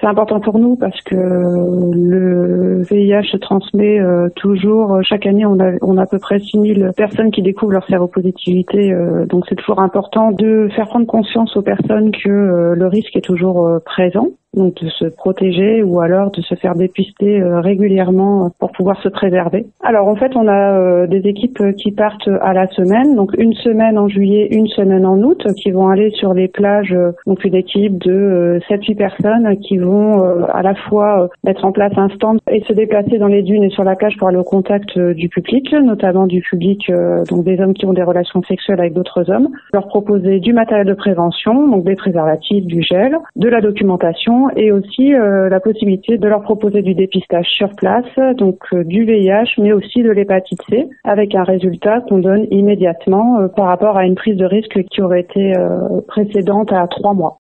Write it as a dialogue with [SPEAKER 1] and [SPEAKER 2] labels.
[SPEAKER 1] C'est important pour nous parce que le VIH se transmet toujours. Chaque année, on a à peu près 6000 personnes qui découvrent leur séropositivité. Donc c'est toujours important de faire prendre conscience aux personnes que le risque est toujours présent. Donc de se protéger ou alors de se faire dépister régulièrement pour pouvoir se préserver. Alors en fait, on a des équipes qui partent à la semaine, donc une semaine en juillet, une semaine en août, qui vont aller sur les plages, donc une équipe de 7-8 personnes qui vont à la fois mettre en place un stand et se déplacer dans les dunes et sur la plage pour aller au contact du public, notamment du public, donc des hommes qui ont des relations sexuelles avec d'autres hommes, leur proposer du matériel de prévention, donc des préservatifs, du gel, de la documentation, et aussi la possibilité de leur proposer du dépistage sur place, donc du VIH, mais aussi de l'hépatite C, avec un résultat qu'on donne immédiatement par rapport à une prise de risque qui aurait été précédente à 3 mois.